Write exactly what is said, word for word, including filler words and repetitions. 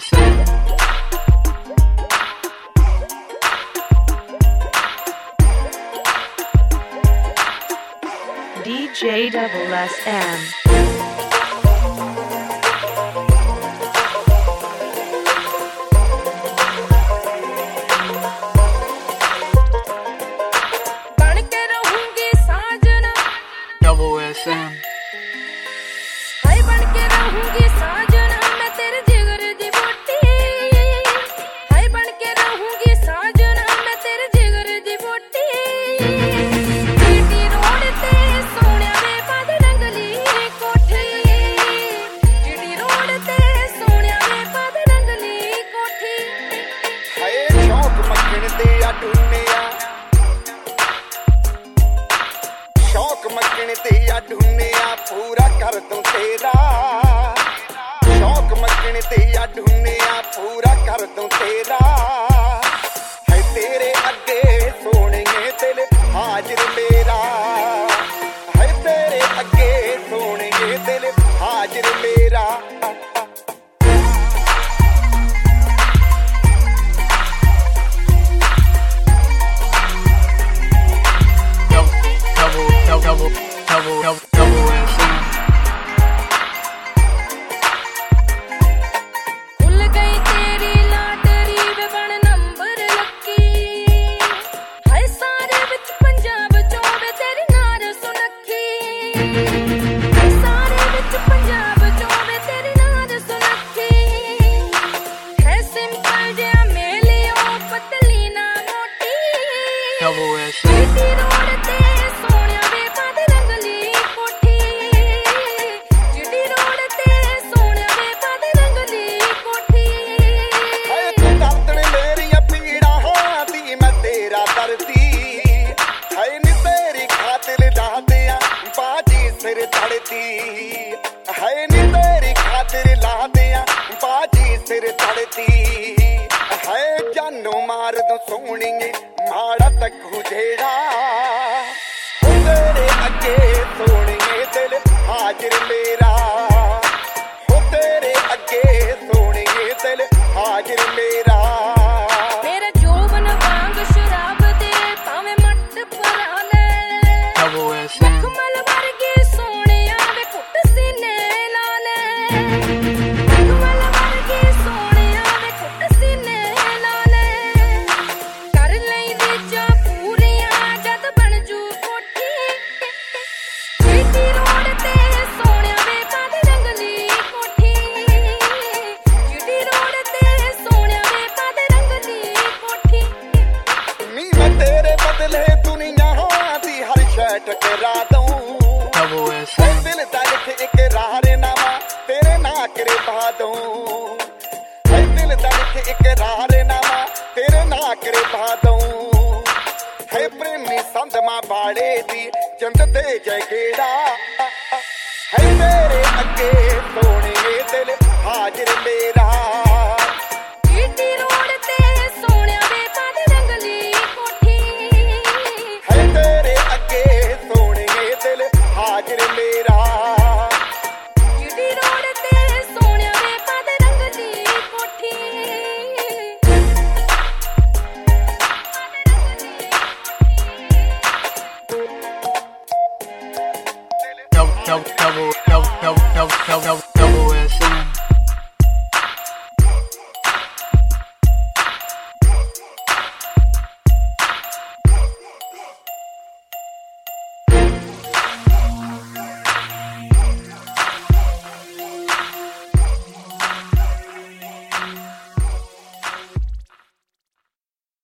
S M. D J double S M. Double S M. हाय बन के रहूंगी साजना मैं तेरे जिगर दी बोटी हाय बन के रहूंगी साजना मैं तेरे जिगर दी बोटी जीटी रोड ते सोनिया वे पद रंगली कोठी जीटी रोड ते सोनिया वे पद रंगली कोठी हाय शौक मक्खन दे आ ढूंढिया शौक मक्खन दे आ ढूंढिया पूरा कर दूं तेरा शौक मक्खन दे आ ढूंढिया पूरा कर दूं तेरा है तेरे अगे सोने दिल हाजिर मेरा है तेरे अगे सोने दिल हाजिर मेरा Double, double, double, double, double, double S M. खुल गई तेरी लाटरी वे बन नंबर लकी हाय सारे विच पंजाब चों वे तेरी नार सुनखी सारे विच पंजाब चों वे तेरी नार सुनखी है सिंपल जिहा मेलियो पतली ना मोटी Double S M. GT road ते सोनिया वे पद रंगली कोठी जीटी रोड ते सोनिया वे पद रंगली कोठी हाय तू दर्दन मेरियां पीड़ां दी मैं तेरा दर्दी हाय नी तेरी खातिर ला दियां बाजी सिर धड़दी हाय नी तेरी खातिर ला दियां बाजी सिर धड़दी हाय जानू मार दूं सोहणीए माड़ा तकू जेड़ा ओ तेरे अगे सोहणीए दिल हाजिर मेरा ओ तेरे अगे सोहणीए दिल हाजिर मेरा मेरा जोबन वांग शराब दे भाਵੇਂ ਮੱਟ ਪਰਾ ਲੈ Double S M. ਮਖਮਲ ਵਰਗੀ ਸੋਹਣਿਆ ਵੇ ਕੁੱਟ ਸੀਨੇ ਲਾ ਲੈ ਮਖਮਲ ਵਰਗੀ ਸੋਹਣਿਆ ਵੇ ਕੁੱਟ ਸੀਨੇ ਲਾ ਲੈ ਕਰ ਲਈ ਵਿੱਚਾਂ ਪੂਰੀਆਂ ਜਦ ਬਣ ਜੂ ਕੋਠੀ ਜੀਟੀ ਰੋਡ ਤੇ ਸੋਹਣਿਆ ਵੇ ਪਦ ਰੰਗਲੀ ਕੋਠੀ ਜੀਟੀ ਰੋਡ ਤੇ ਸੋਹਣਿਆ ਵੇ ਪਦ ਰੰਗਲੀ ਕੋਠੀ ਨੀ ਮੈਂ ਤੇਰੇ ਬਦਲੇ ਦੁਨੀਆ ਦੀ ਹਰ ਸ਼ੈ ਟਕਰਾ ਦਊਂ Double S ਹੈ M. ਦਿਲ ਦਾ ਲਿਖ ਇਕਰਾਰਨਾਮਾ ਤੇਰੇ ਨਾਂ ਕਰੇ ਪਾ ਦਊਂ ਹੈ ਦਿਲ ਦਾ ਲਿਖ ਇਕਰਾਰਨਾਮਾ ਤੇਰੇ ਨਾਂ ਕਰੇ ਪਾ ਦਊਂ ਹੈ ਪ੍ਰੇਮੀ ਸੰਧਮਾ ਬਾੜੇ ਦੀ ਜੰਦ ਤੇ ਜੈ ਗੇੜਾ ਹੈ ਤੇਰੇ ਅੱਗੇ ਸੋਹਣੀਏ ਦਿਲ ਹਾਜ਼ਰ ਮੇਰਾ